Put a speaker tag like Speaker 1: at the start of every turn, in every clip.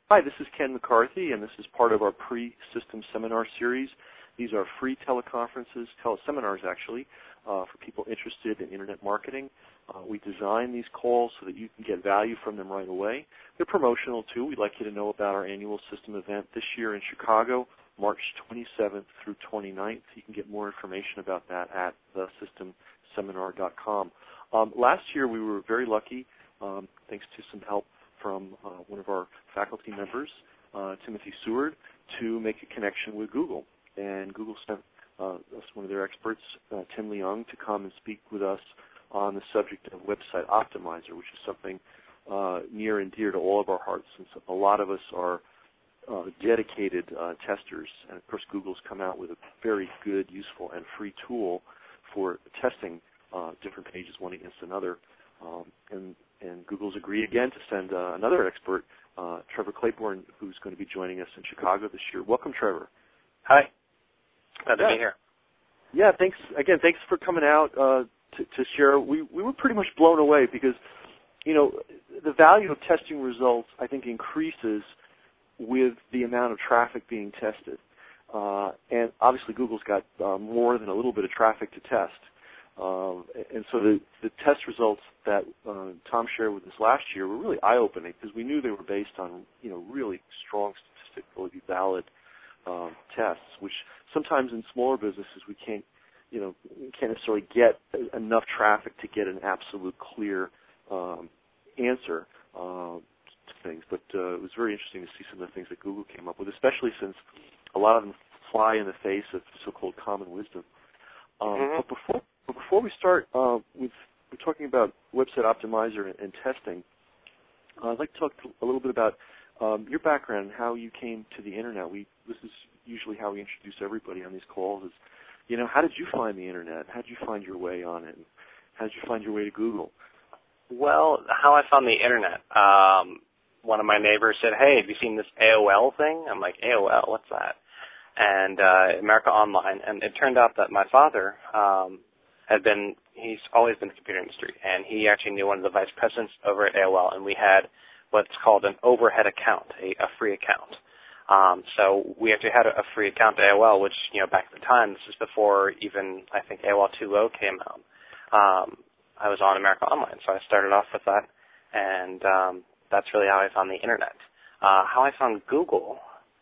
Speaker 1: Hi, this is Ken McCarthy, and this is part of our pre-system seminar series. These are free teleconferences, teleseminars actually, for people interested in Internet marketing. We design these calls so that you can get value from them right away. They're promotional, too. We'd like you to know about our annual system event this year in Chicago, March 27th through 29th. You can get more information about that at thesystemseminar.com. Last year, we were very lucky, thanks to some help from one of our faculty members, Timothy Seward, to make a connection with Google. And Google sent us one of their experts, Tim Leung, to come and speak with us on the subject of Website Optimizer, which is something near and dear to all of our hearts, since a lot of us are dedicated testers. And, of course, Google's come out with a very good, useful, and free tool for testing different pages one against another. And Google's agreed again to send another expert, Trevor Claiborne, who's going to be joining us in Chicago this year. Welcome, Trevor.
Speaker 2: Hi. Glad to be here.
Speaker 1: Yeah, thanks. Again, thanks for coming out to share. We were pretty much blown away because, you know, the value of testing results, I think, increases with the amount of traffic being tested. And obviously Google's got more than a little bit of traffic to test. And so the test results that Tom shared with us last year were really eye-opening because we knew they were based on, you know, really strong, statistically valid tests, which sometimes in smaller businesses we can't necessarily get enough traffic to get an absolute clear answer to things. But it was very interesting to see some of the things that Google came up with, especially since a lot of them fly in the face of so-called common wisdom. But before we start we're talking about Website Optimizer and testing, I'd like to talk a little bit about your background and how you came to the Internet. This is usually how we introduce everybody on these calls is, you know, how did you find the Internet? How did you find your way on it? How did you find your way to Google?
Speaker 2: Well, how I found the Internet, one of my neighbors said, hey, have you seen this AOL thing? I'm like, AOL, what's that? And America Online. And it turned out that my father he's always been in the computer industry, and he actually knew one of the vice presidents over at AOL, and we had what's called an overhead account, a free account. So we actually had a free account at AOL, which, you know, back at the time, this is before even, I think, AOL 2.0 came out. I was on America Online, so I started off with that, and that's really how I found the Internet. How I found Google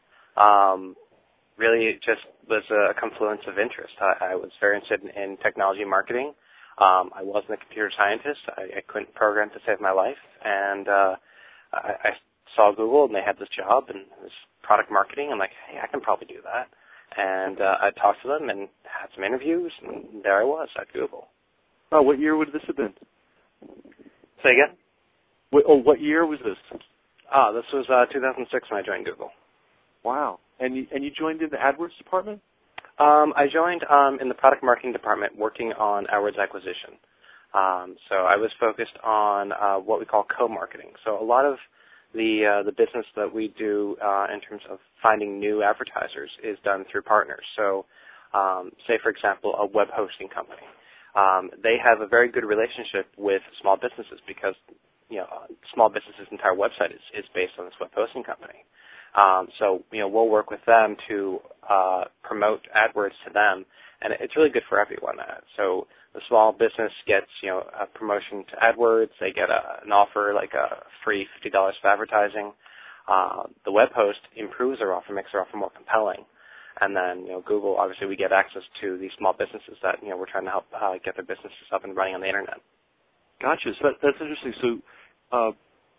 Speaker 2: really just was a confluence of interest. I was very interested in technology marketing. I wasn't a computer scientist. I couldn't program to save my life, and I saw Google, and they had this job, and it was product marketing. I'm like, hey, I can probably do that. And I talked to them and had some interviews, and there I was at Google.
Speaker 1: Oh, what year would this have been?
Speaker 2: Say again?
Speaker 1: What year was this?
Speaker 2: This was 2006 when I joined Google.
Speaker 1: Wow. And you joined in the AdWords department?
Speaker 2: I joined in the product marketing department working on AdWords acquisition. So I was focused on what we call co-marketing. So a lot of the business that we do in terms of finding new advertisers is done through partners. So say, for example, a web hosting company. They have a very good relationship with small businesses because, you know, small businesses' entire website is based on this web hosting company. So, you know, we'll work with them to promote AdWords to them, and it's really good for everyone. So the small business gets, you know, a promotion to AdWords. They get an offer like a free $50 for advertising. The web host improves their offer, makes their offer more compelling. And then, you know, Google, obviously, we get access to these small businesses that, you know, we're trying to help get their businesses up and running on the Internet.
Speaker 1: Gotcha. So that's interesting. So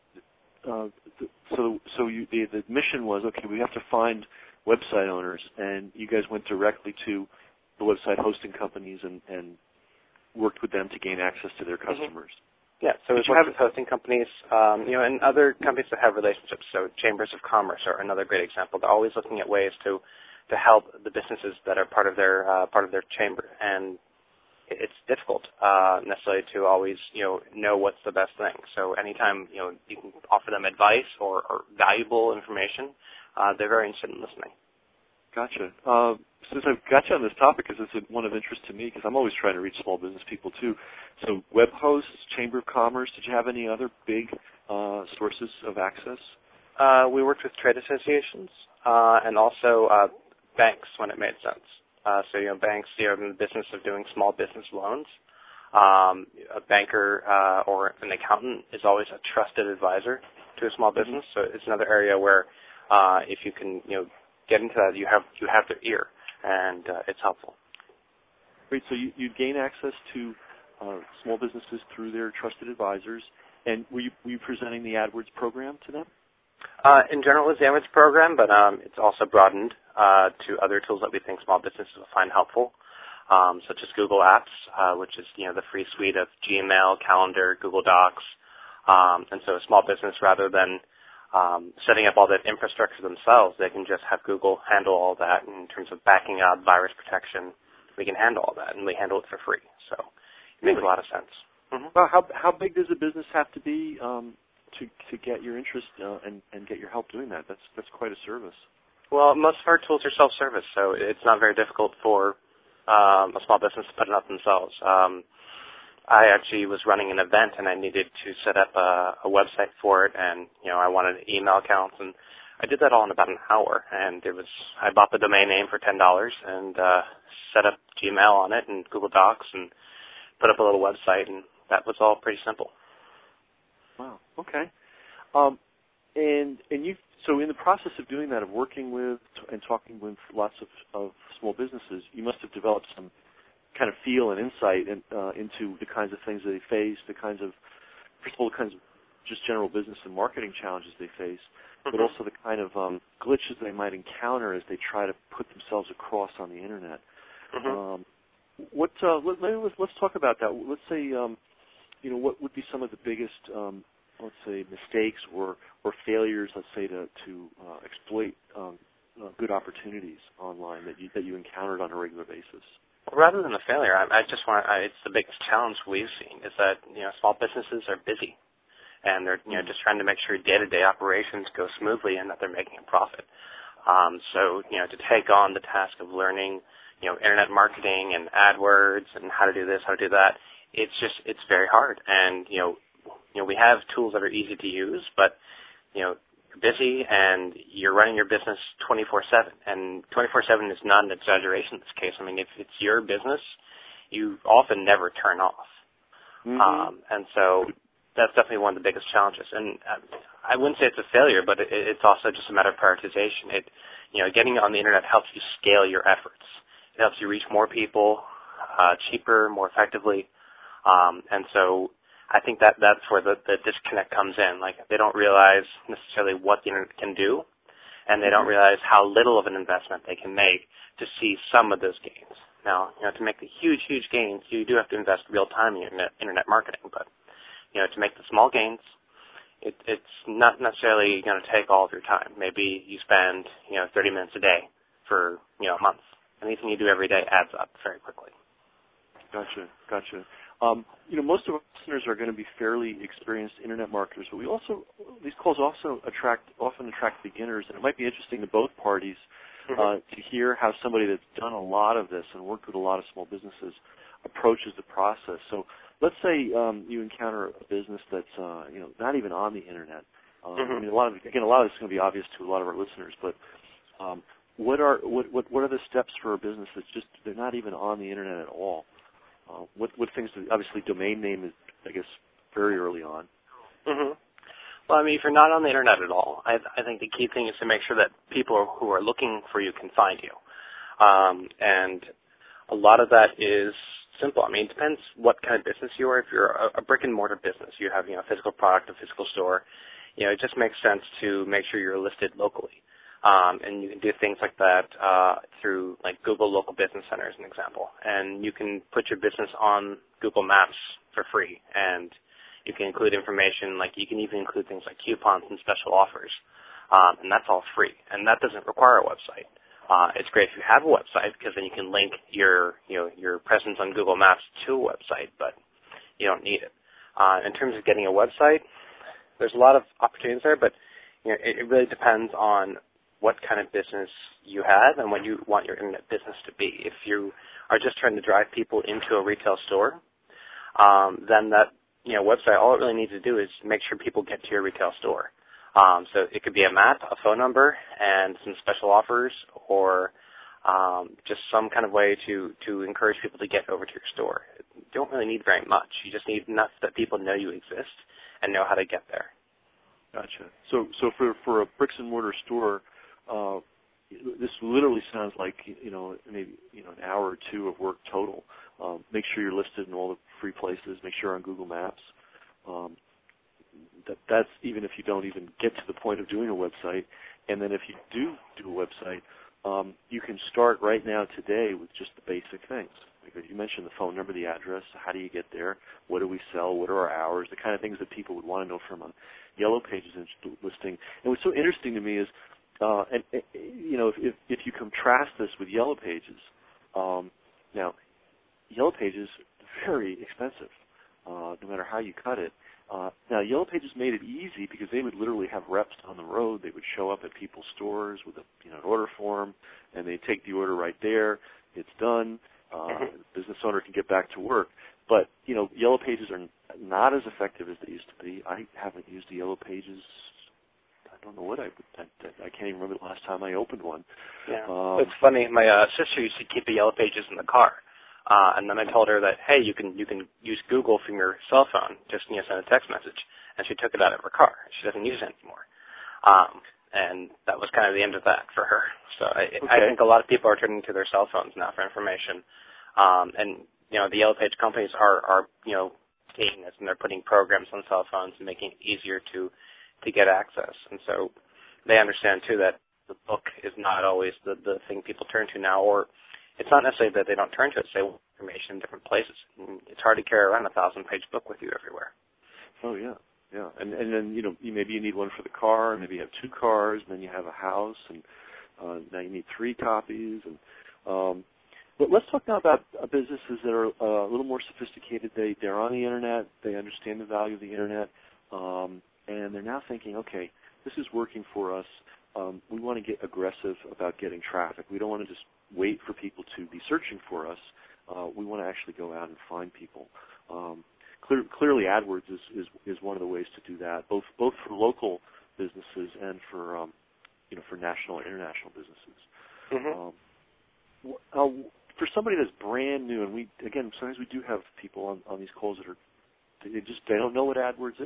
Speaker 1: the mission was, okay, we have to find website owners, and you guys went directly to the website hosting companies and worked with them to gain access to their customers.
Speaker 2: Yeah, so we work with hosting companies, you know, and other companies that have relationships. So chambers of commerce are another great example. They're always looking at ways to help the businesses that are part of their chamber, and it's difficult necessarily to always, you know what's the best thing. So anytime, you know, you can offer them advice or valuable information, they're very interested in listening.
Speaker 1: Gotcha. Since I've got you on this topic, because it's one of interest to me, because I'm always trying to reach small business people too. So web hosts, Chamber of Commerce, did you have any other big sources of access?
Speaker 2: We worked with trade associations and also banks when it made sense. So, banks, in the business of doing small business loans. A banker or an accountant is always a trusted advisor to a small business. So it's another area where if you can, get into that, you have their ear, and it's helpful.
Speaker 1: Great. So you gain access to small businesses through their trusted advisors, and were you presenting the AdWords program to them?
Speaker 2: In general, it's the AdWords program, but it's also broadened to other tools that we think small businesses will find helpful, such as Google Apps, which is the free suite of Gmail, Calendar, Google Docs, and so a small business, rather than setting up all that infrastructure themselves, they can just have Google handle all that in terms of backing up, virus protection. We can handle all that, and we handle it for free. So it makes a lot of sense. Mm-hmm.
Speaker 1: Well, how big does a business have to be to get your interest and get your help doing that? That's quite a service.
Speaker 2: Well, most of our tools are self-service, so it's not very difficult for a small business to put it up themselves. I actually was running an event, and I needed to set up a website for it, and I wanted email accounts, and I did that all in about an hour. And I bought the domain name for $10 and set up Gmail on it and Google Docs, and put up a little website, and that was all pretty simple.
Speaker 1: Wow. Okay. And you, so in the process of doing that, of working with and talking with lots of small businesses, you must have developed some kind of feel and insight into the kinds of things they face, the kinds of, first of all, the kinds of just general business and marketing challenges they face, but also the kind of glitches they might encounter as they try to put themselves across on the internet. Let's talk about that. Let's say, what would be some of the biggest, let's say, mistakes or failures, let's say, to exploit good opportunities online that you encountered on a regular basis?
Speaker 2: Rather than a failure, it's the biggest challenge we've seen is that small businesses are busy, and they're just trying to make sure day-to-day operations go smoothly and that they're making a profit. So to take on the task of learning internet marketing and AdWords and how to do this, how to do that, it's very hard. And we have tools that are easy to use, but you're busy and you're running your business 24/7. And 24/7 is not an exaggeration in this case. I mean, if it's your business, you often never turn off. And so that's definitely one of the biggest challenges. And I wouldn't say it's a failure, but it's also just a matter of prioritization. Getting on the internet helps you scale your efforts. It helps you reach more people cheaper, more effectively. And so I think that's where the disconnect comes in. Like, they don't realize necessarily what the internet can do, and they don't realize how little of an investment they can make to see some of those gains. Now, to make the huge, huge gains, you do have to invest real time in your internet marketing. But, to make the small gains, it's not necessarily going to take all of your time. Maybe you spend, 30 minutes a day for, a month. Anything you do every day adds up very quickly.
Speaker 1: Gotcha. Most of our listeners are going to be fairly experienced internet marketers, but these calls often attract beginners, and it might be interesting to both parties to hear how somebody that's done a lot of this and worked with a lot of small businesses approaches the process. So let's say you encounter a business that's not even on the internet. I mean, a lot of this is going to be obvious to a lot of our listeners, but what are the steps for a business that's just they're not even on the internet at all? What things? Obviously, domain name is, I guess, very early on.
Speaker 2: Well, I mean, if you're not on the internet at all, I think the key thing is to make sure that people who are looking for you can find you. And a lot of that is simple. I mean, it depends what kind of business you are. If you're a brick and mortar business, you have a physical product, a physical store. It just makes sense to make sure you're listed locally. And you can do things like that through like Google Local Business Center as an example. And you can put your business on Google Maps for free. And you can include information, like you can even include things like coupons and special offers. And that's all free. And that doesn't require a website. It's great if you have a website because then you can link your presence on Google Maps to a website, but you don't need it. In terms of getting a website, there's a lot of opportunities there, but it really depends on what kind of business you have and what you want your internet business to be. If you are just trying to drive people into a retail store, then that website, all it really needs to do is make sure people get to your retail store. So it could be a map, a phone number, and some special offers, or just some kind of way to encourage people to get over to your store. You don't really need very much. You just need enough that people know you exist and know how to get there.
Speaker 1: Gotcha. So for a bricks and mortar store, this literally sounds like maybe an hour or two of work total. Make sure you're listed in all the free places. Make sure you're on Google Maps. That's even if you don't even get to the point of doing a website. And then if you do a website, you can start right now today with just the basic things. Because you mentioned the phone number, the address, how do you get there, what do we sell, what are our hours, the kind of things that people would want to know from a Yellow Pages listing. And what's so interesting to me is, if you contrast this with Yellow Pages, now Yellow Pages very expensive, no matter how you cut it. Now Yellow Pages made it easy because they would literally have reps on the road. They would show up at people's stores with an order form, and they take the order right there. It's done. The business owner can get back to work. But Yellow Pages are not as effective as they used to be. I haven't used the Yellow Pages. I don't know what I can't even remember the last time I opened one.
Speaker 2: Yeah, it's funny. My sister used to keep the Yellow Pages in the car, and then I told her that, hey, you can use Google from your cell phone. Just send a text message, and she took it out of her car. She doesn't use it anymore. And that was kind of the end of that for her. So I think a lot of people are turning to their cell phones now for information. And the Yellow Page companies are taking this, and they're putting programs on cell phones and making it easier to get access. And so they understand too that the book is not always the thing people turn to now, or it's not necessarily that they don't turn to it. They want information in different places. And it's hard to carry around a 1,000-page book with you everywhere.
Speaker 1: Oh yeah. Yeah, and then maybe you need one for the car, maybe you have 2 cars, and then you have a house, and now you need 3 copies. And but let's talk now about businesses that are a little more sophisticated. They're on the internet, they understand the value of the internet, and they're now thinking, okay, this is working for us. We want to get aggressive about getting traffic. We don't want to just wait for people to be searching for us. We want to actually go out and find people. Clearly, AdWords is one of the ways to do that, both for local businesses and for for national and international businesses. For somebody that's brand new, and sometimes we do have people on these calls that they don't know what AdWords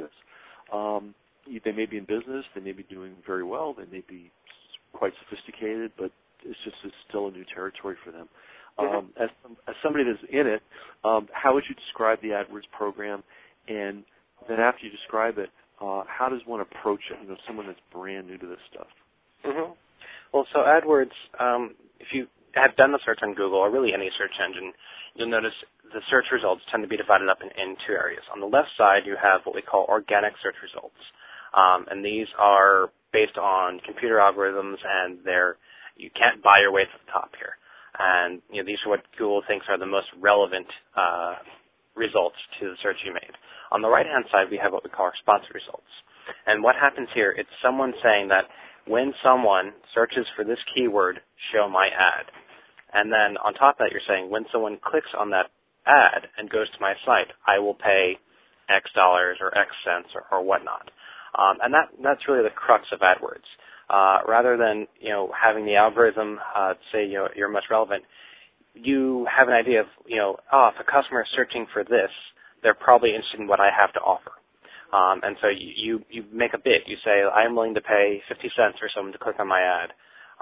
Speaker 1: is. They may be in business, they may be doing very well, they may be quite sophisticated, but it's still a new territory for them. As somebody that's in it, how would you describe the AdWords program? And then after you describe it, how does one approach it? Someone that's brand new to this stuff.
Speaker 2: Well, so AdWords, if you have done the search on Google or really any search engine, you'll notice the search results tend to be divided up in 2 areas. On the left side, you have what we call organic search results, and these are based on computer algorithms, and you can't buy your way to the top here. And these are what Google thinks are the most relevant results to the search you made. On the right-hand side, we have what we call our sponsored results. And what happens here, it's someone saying that when someone searches for this keyword, show my ad. And then on top of that, you're saying when someone clicks on that ad and goes to my site, I will pay X dollars or X cents or whatnot. And that's really the crux of AdWords. Rather than having the algorithm say you're most relevant, you have an idea of if a customer is searching for this, they're probably interested in what I have to offer, and so you make a bid. You say I'm willing to pay 50 cents for someone to click on my ad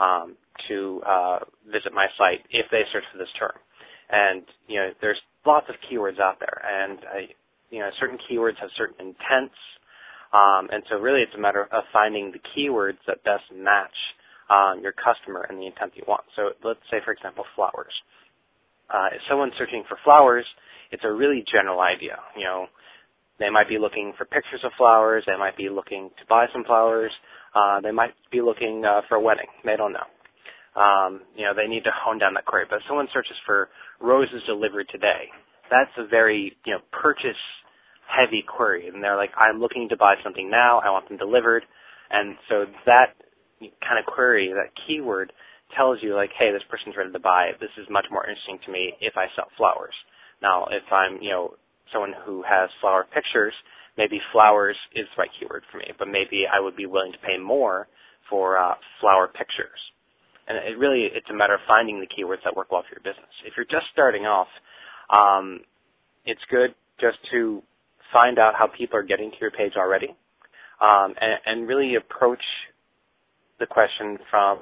Speaker 2: to visit my site if they search for this term. And there's lots of keywords out there, and certain keywords have certain intents. And so really it's a matter of finding the keywords that best match your customer and the intent you want. So let's say, for example, flowers. If someone's searching for flowers, it's a really general idea. They might be looking for pictures of flowers. They might be looking to buy some flowers. They might be looking for a wedding. They don't know. They need to hone down that query. But if someone searches for roses delivered today, that's a very, purchase-heavy query. And they're like, I'm looking to buy something now. I want them delivered. And so that kind of query, that keyword, tells you, like, hey, this person's ready to buy it. This is much more interesting to me if I sell flowers. Now, if I'm, someone who has flower pictures, maybe flowers is the right keyword for me, but maybe I would be willing to pay more for flower pictures. And it's a matter of finding the keywords that work well for your business. If you're just starting off, it's good just to find out how people are getting to your page already, and really approach the question from,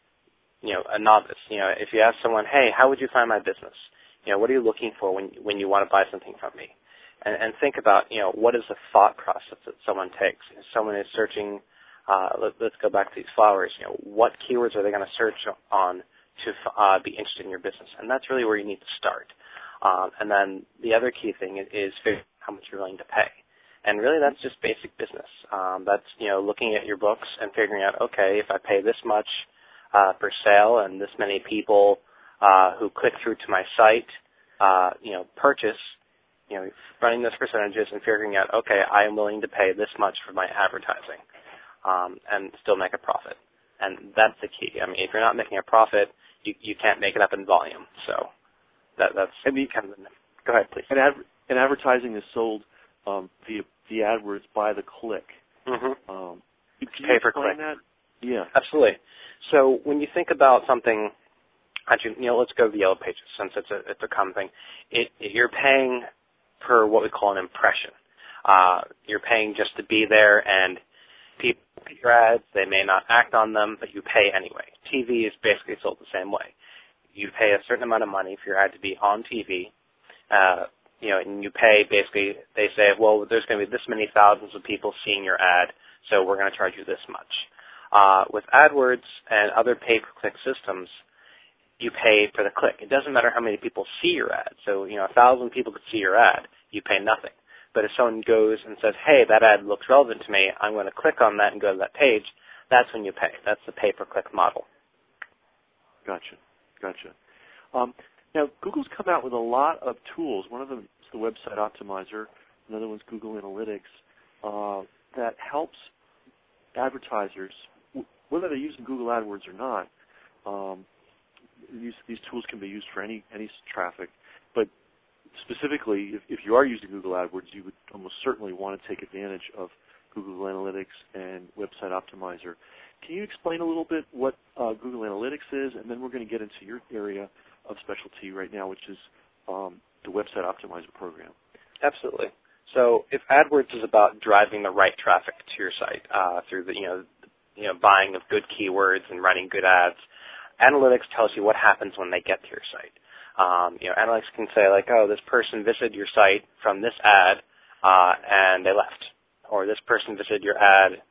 Speaker 2: a novice. If you ask someone, hey, how would you find my business? What are you looking for when you want to buy something from me? And think about, what is the thought process that someone takes? If someone is searching, let's go back to these flowers, what keywords are they going to search on to be interested in your business? And that's really where you need to start. And then the other key thing is figuring out how much you're willing to pay. And really that's just basic business. That's, looking at your books and figuring out, okay, if I pay this much per sale and this many people who click through to my site, purchase, running those percentages and figuring out, okay, I am willing to pay this much for my advertising and still make a profit. And that's the key. I mean, if you're not making a profit, you can't make it up in volume. So that's kind of the... Go ahead, please.
Speaker 1: And advertising is sold via the AdWords by the click.
Speaker 2: Mm-hmm.
Speaker 1: Can
Speaker 2: Pay
Speaker 1: you
Speaker 2: per click.
Speaker 1: explain that? Yeah.
Speaker 2: Absolutely. So when you think about something, actually, let's go to the Yellow Pages since it's a common thing. You're paying per what we call an impression. You're paying just to be there, and people see your ads. They may not act on them, but you pay anyway. TV is basically sold the same way. You pay a certain amount of money for your ad to be on TV. And you pay basically, they say, well, there's going to be this many thousands of people seeing your ad, so we're going to charge you this much. With AdWords and other pay-per-click systems, you pay for the click. It doesn't matter how many people see your ad. So, 1,000 people could see your ad, you pay nothing. But if someone goes and says, hey, that ad looks relevant to me, I'm going to click on that and go to that page, that's when you pay. That's the pay-per-click model.
Speaker 1: Gotcha. Now, Google's come out with a lot of tools. One of them is the Website Optimizer. Another one's Google Analytics that helps advertisers, whether they're using Google AdWords or not. These tools can be used for any traffic, but specifically, if you are using Google AdWords, you would almost certainly want to take advantage of Google Analytics and Website Optimizer. Can you explain a little bit what Google Analytics is, and then we're going to get into your area of specialty right now, which is the Website Optimizer program.
Speaker 2: Absolutely. So if AdWords is about driving the right traffic to your site through the buying of good keywords and running good ads, Analytics tells you what happens when they get to your site. Analytics can say like, oh, this person visited your site from this ad and they left, or this person visited your ad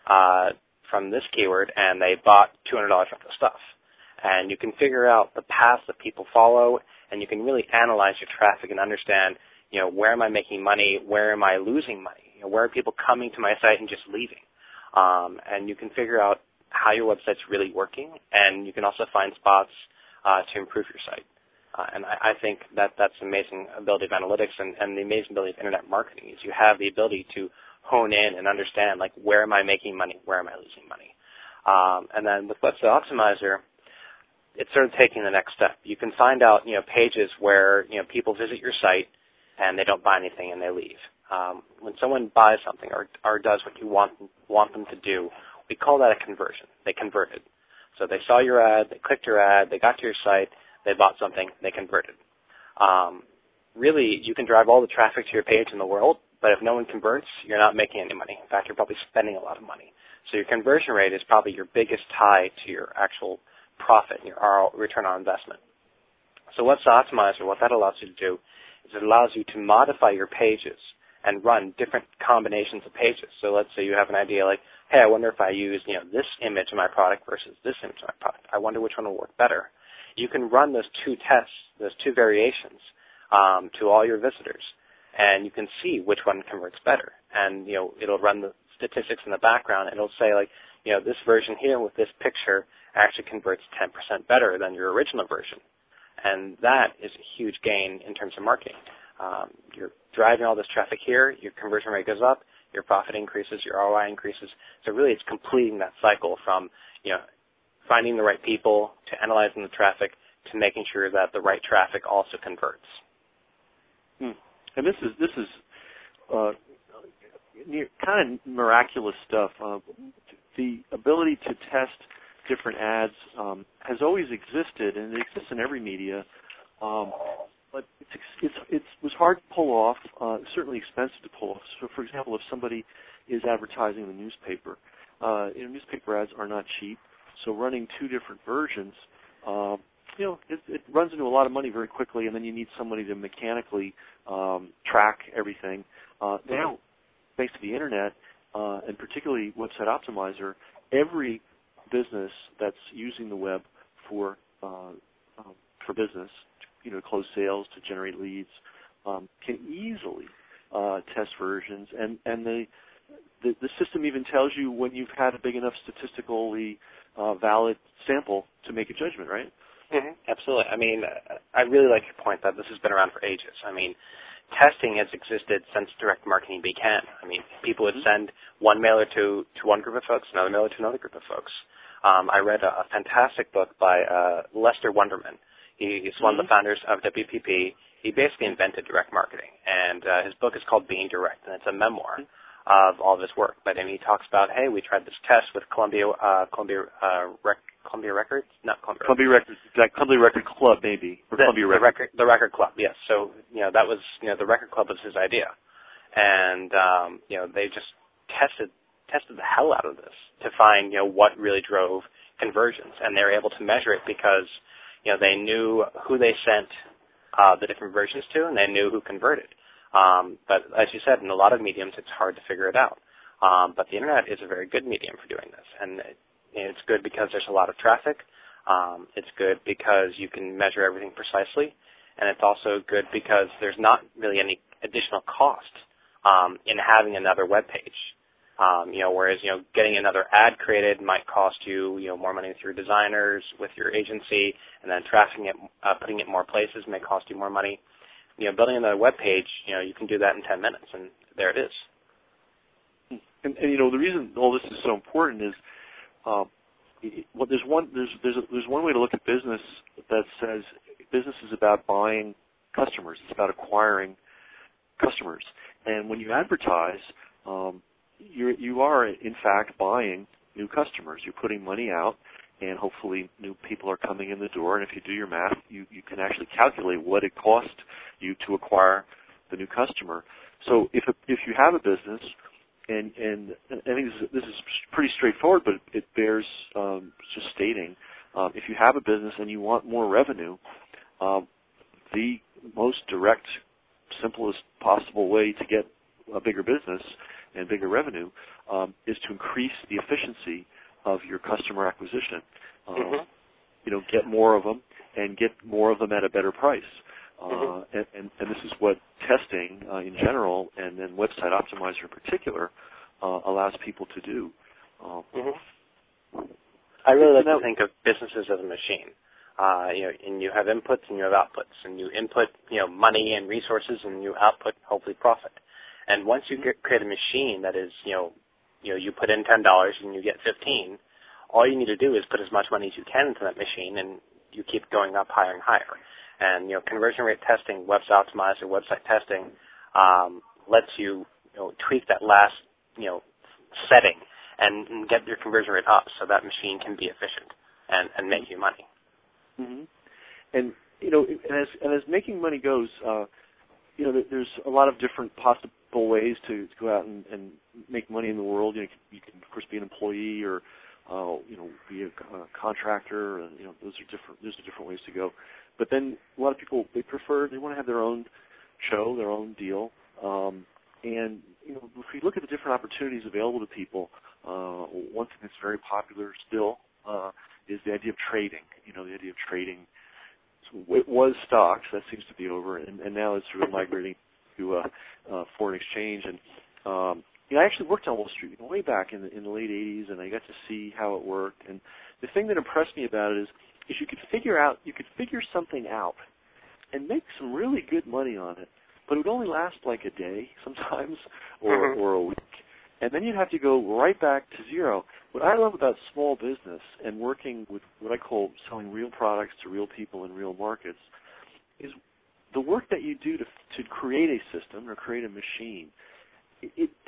Speaker 2: from this keyword and they bought $200 worth of stuff. And you can figure out the paths that people follow, and you can really analyze your traffic and understand, where am I making money, where am I losing money, where are people coming to my site and just leaving. And you can figure out how your website's really working, and you can also find spots to improve your site. And I think that's the amazing ability of analytics and the amazing ability of internet marketing is you have the ability to hone in and understand, like, where am I making money, where am I losing money. And then with Website Optimizer, it's sort of taking the next step. You can find out, pages where, people visit your site and they don't buy anything and they leave. When someone buys something or does what you want them to do, we call that a conversion. They converted. So they saw your ad, they clicked your ad, they got to your site, they bought something, they converted. Really, you can drive all the traffic to your page in the world, but if no one converts, you're not making any money. In fact, you're probably spending a lot of money. So your conversion rate is probably your biggest tie to your actual profit, your return on investment. So Website Optimizer, what that allows you to do is it allows you to modify your pages and run different combinations of pages. So let's say you have an idea like, hey, I wonder if I use this image of my product versus this image of my product. I wonder which one will work better. You can run those two tests, those two variations to all your visitors, and you can see which one converts better. And it'll run the statistics in the background, and it'll say like, this version here with this picture actually converts 10% better than your original version. And that is a huge gain in terms of marketing. You're driving all this traffic here, your conversion rate goes up, your profit increases, your ROI increases. So really it's completing that cycle from, finding the right people to analyzing the traffic to making sure that the right traffic also converts.
Speaker 1: And this is kind of miraculous stuff. The ability to test different ads has always existed, and it exists in every media. But it was hard to pull off, certainly expensive to pull off. So, for example, if somebody is advertising in the newspaper, newspaper ads are not cheap. So running two different versions, it runs into a lot of money very quickly, and then you need somebody to mechanically track everything. Now, thanks to the Internet, and particularly Website Optimizer, every business that's using the web for business, to close sales, to generate leads, can easily test versions, and the system even tells you when you've had a big enough statistically valid sample to make a judgment, right?
Speaker 2: Mm-hmm. Absolutely. I mean, I really like your point that this has been around for ages. I mean, testing has existed since direct marketing began. I mean, people would send one mailer to one group of folks, another mailer to another group of folks. I read a fantastic book by Lester Wunderman. He's one of the founders of WPP. He basically invented direct marketing, and his book is called Being Direct, and it's a memoir of all of his work. But he talks about, hey, we tried this test with Columbia Records, not Columbia.
Speaker 1: Columbia Records, Columbia Record Club, maybe, or Columbia Records.
Speaker 2: The Record Club, yes. So that was the Record Club was his idea, and they just tested the hell out of this to find what really drove conversions, and they were able to measure it because they knew who they sent the different versions to, and they knew who converted. But as you said, in a lot of mediums, it's hard to figure it out. But the Internet is a very good medium for doing this, and it's good because there's a lot of traffic. It's good because you can measure everything precisely, and it's also good because there's not really any additional cost in having another web page. Whereas getting another ad created might cost you more money with your designers, with your agency, and then trafficking it, putting it in more places may cost you more money. Building another web page, you can do that in 10 minutes, and there it is.
Speaker 1: And the reason all this is so important is, there's one way to look at business that says business is about buying customers. It's about acquiring customers. And when you advertise, you are in fact buying new customers. You're putting money out, and hopefully new people are coming in the door. And if you do your math, you can actually calculate what it cost you to acquire the new customer. So if you have a business, and I think this is pretty straightforward, but it bears just stating, if you have a business and you want more revenue, the most direct, simplest possible way to get a bigger business and bigger revenue is to increase the efficiency of your customer acquisition. Get more of them and get more of them at a better price. And this is what testing in general, and then Website Optimizer in particular, allows people to do.
Speaker 2: I really like to think of businesses as a machine. And you have inputs and you have outputs, and you input money and resources, and you output hopefully profit. And once you create a machine that is you put in $10 and you get 15, all you need to do is put as much money as you can into that machine, and you keep going up higher and higher. And conversion rate testing, Website Optimizer, website testing lets you tweak that last setting and get your conversion rate up, so that machine can be efficient and make you money.
Speaker 1: And as making money goes, there's a lot of different possible ways to go out and make money in the world. You can of course be an employee, or be a contractor. Those are different ways to go. But then a lot of people, they want to have their own show, their own deal. And if we look at the different opportunities available to people, one thing that's very popular still is the idea of trading. The idea of trading. So it was stocks, that seems to be over, and now it's sort of migrating to foreign exchange. And I actually worked on Wall Street way back in the late 80s, and I got to see how it worked. And the thing that impressed me about it is you could figure something out and make some really good money on it, but it would only last like a day sometimes, or a week. And then you'd have to go right back to zero. What I love about small business and working with what I call selling real products to real people in real markets is the work that you do to create a system or create a machine. It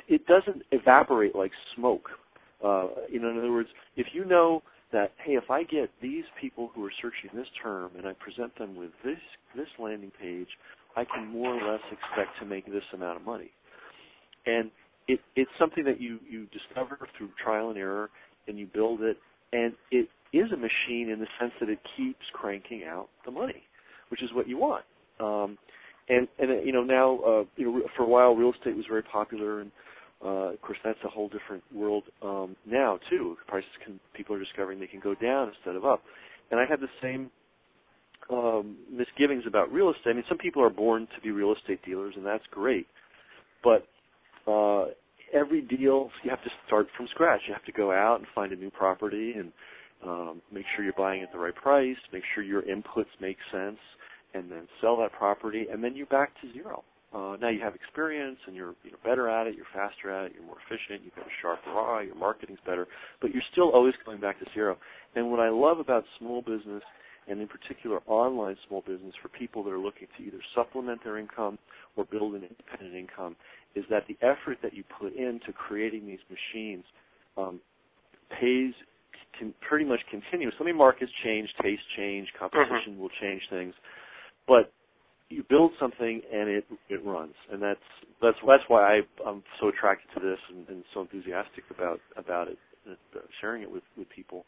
Speaker 1: it doesn't evaporate like smoke. In other words, if you know that, hey, if I get these people who are searching this term and I present them with this landing page, I can more or less expect to make this amount of money. And it's something that you discover through trial and error, and you build it, and it is a machine in the sense that it keeps cranking out the money, which is what you want. And now for a while real estate was very popular, and of course that's a whole different world now too. People are discovering they can go down instead of up, and I had the same misgivings about real estate. I mean, some people are born to be real estate dealers, and that's great, but every deal you have to start from scratch. You have to go out and find a new property and make sure you're buying at the right price, make sure your inputs make sense, and then sell that property, and then you're back to zero. Now you have experience, and you're better at it, you're faster at it, you're more efficient, you've got a sharper eye, your marketing's better, but you're still always going back to zero. And what I love about small business, and in particular online small business for people that are looking to either supplement their income or build an independent income, is that the effort that you put into creating these machines can pretty much continuous. I mean, markets change, tastes change, competition will change things, but you build something and it runs, and that's why I'm so attracted to this and so enthusiastic about it, sharing it with people.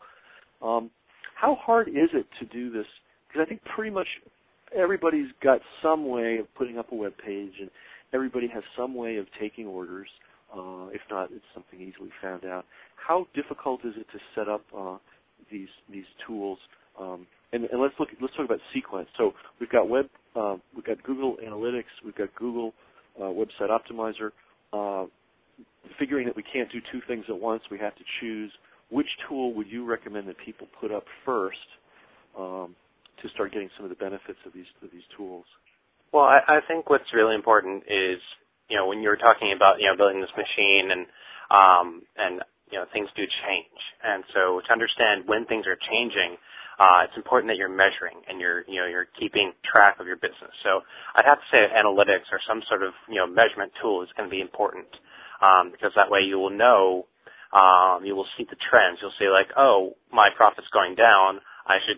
Speaker 1: How hard is it to do this? Because I think pretty much everybody's got some way of putting up a web page, and everybody has some way of taking orders. If not, it's something easily found out. How difficult is it to set up these tools? And let's talk about sequence. So we've got Google Analytics, we've got Google Website Optimizer. Figuring that we can't do two things at once, we have to choose. Which tool would you recommend that people put up first to start getting some of the benefits of these tools?
Speaker 2: Well, I think what's really important is, when you're talking about, building this machine and things do change. And so to understand when things are changing, it's important that you're measuring and you're keeping track of your business. So I'd have to say analytics or some sort of, measurement tool is going to be important, because that way you will know, you will see the trends. You'll see like, oh, my profit's going down. I should,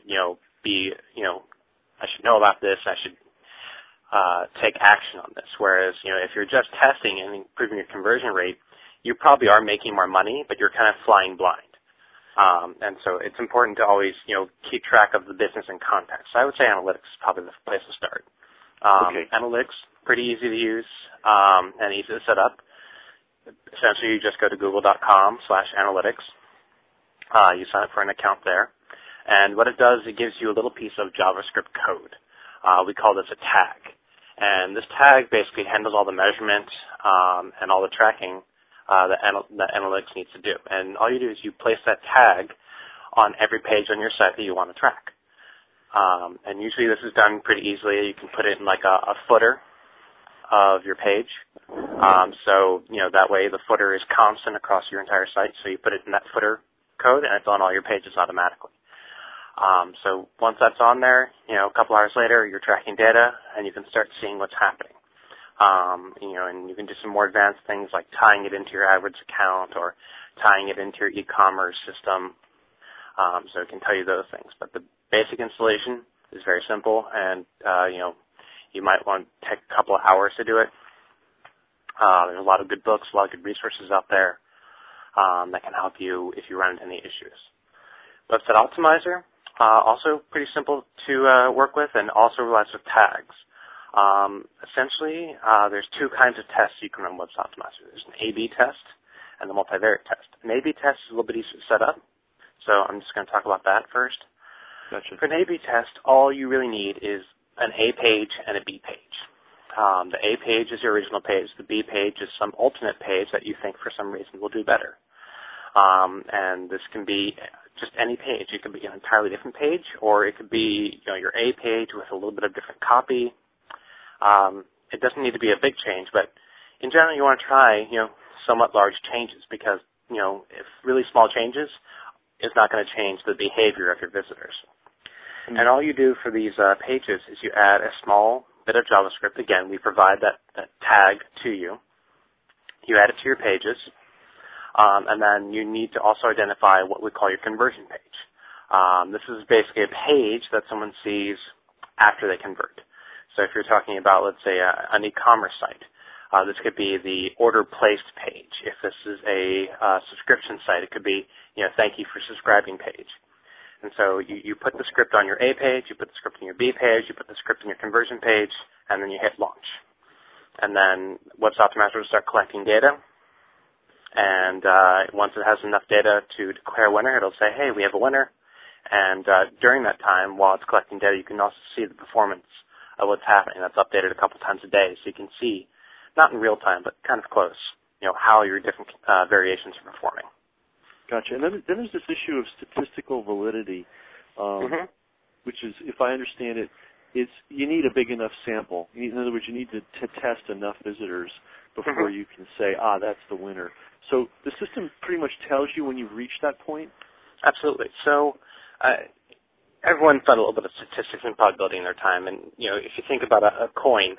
Speaker 2: I should know about this. I should take action on this. Whereas, if you're just testing and improving your conversion rate, you probably are making more money, but you're kind of flying blind. And so it's important to always, keep track of the business in context. So I would say analytics is probably the place to start. Analytics, pretty easy to use and easy to set up. Essentially, you just go to google.com/analytics. You sign up for an account there. And what it does, it gives you a little piece of JavaScript code. We call this a tag. And this tag basically handles all the measurement and all the tracking that analytics needs to do. And all you do is you place that tag on every page on your site that you want to track. And usually this is done pretty easily. You can put it in like a footer of your page. So, that way the footer is constant across your entire site. So you put it in that footer code and it's on all your pages automatically. So once that's on there, a couple hours later, you're tracking data and you can start seeing what's happening. And you can do some more advanced things like tying it into your AdWords account or tying it into your e-commerce system. So it can tell you those things. But the basic installation is very simple, and, you might want to take a couple of hours to do it. There's a lot of good books, a lot of good resources out there that can help you if you run into any issues. Website Optimizer, also pretty simple to work with, and also relies with tags. Essentially, there's two kinds of tests you can run Website Optimizer. There's an A/B test and the multivariate test. An A/B test is a little bit easier to set up, so I'm just going to talk about that first.
Speaker 1: Gotcha.
Speaker 2: For an A/B test, all you really need is an A page and a B page. The A page is your original page. The B page is some alternate page that you think for some reason will do better. And this can be just any page. It could be an entirely different page, or it could be your A page with a little bit of different copy. It doesn't need to be a big change, but in general you want to try somewhat large changes, because if really small changes, it's not going to change the behavior of your visitors. Mm-hmm. And all you do for these pages is you add a small bit of JavaScript. Again, we provide that tag to you. You add it to your pages, and then you need to also identify what we call your conversion page. This is basically a page that someone sees after they convert. So if you're talking about, let's say, an e-commerce site, this could be the order placed page. If this is a subscription site, it could be, thank you for subscribing page. And so you put the script on your A page, you put the script on your B page, you put the script on your conversion page, and then you hit launch. And then Webs Optimizer will start collecting data. And once it has enough data to declare a winner, it'll say, hey, we have a winner. And during that time, while it's collecting data, you can also see the performance of what's happening. That's updated a couple times a day, so you can see, not in real time, but kind of close, how your different variations are performing.
Speaker 1: Gotcha. And then there's this issue of statistical validity, which is, if I understand it, you need a big enough sample. In other words, you need to test enough visitors before you can say, that's the winner. So the system pretty much tells you when you've reached that point?
Speaker 2: Absolutely. So everyone's done a little bit of statistics and probability in their time. And, if you think about a coin,